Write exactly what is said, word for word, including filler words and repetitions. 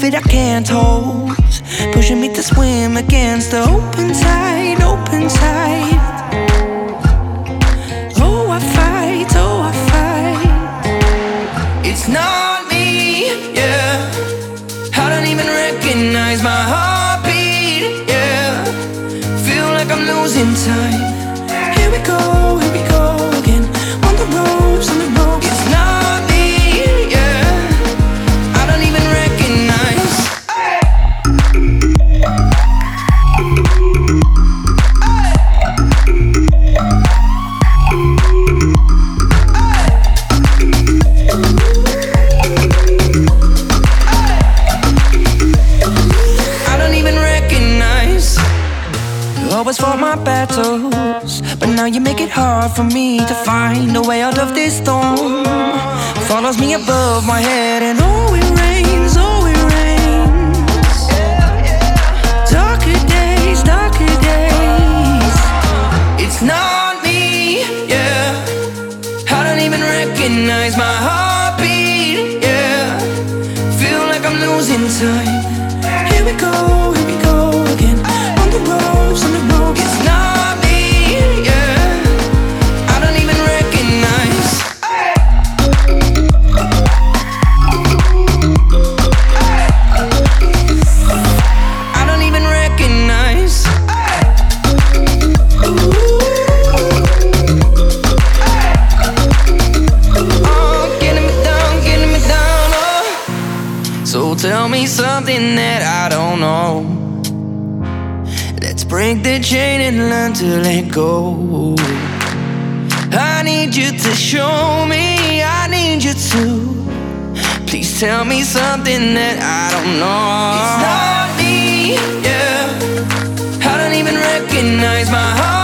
that I can't hold, pushing me to swim against the open tide, open tide. Oh, I fight, oh, I fight. It's not me, yeah. I don't even recognize my heartbeat, yeah. Feel like I'm losing time. Here we go, here we go again. On the ropes, on the ropes. It's not me, yeah. I don't even recognize. I don't even recognize. You always fought my battles, but now you make it hard for me to find a way out of this storm. Follows me above my head, and oh, it rains, oh, it rains. Darker days, darker days. It's not me, yeah. I don't even recognize my heartbeat, yeah. Feel like I'm losing time. Here we go, here we go again. On the ropes, on the ropes. It's not me, yeah. I don't even recognize. I don't even recognize. Oh, getting me down, getting me down, oh. So tell me something that I don't know. Let's break the chain and learn to let go. I need you to show me, I need you to. Please tell me something that I don't know. It's not me, yeah. I don't even recognize my heart.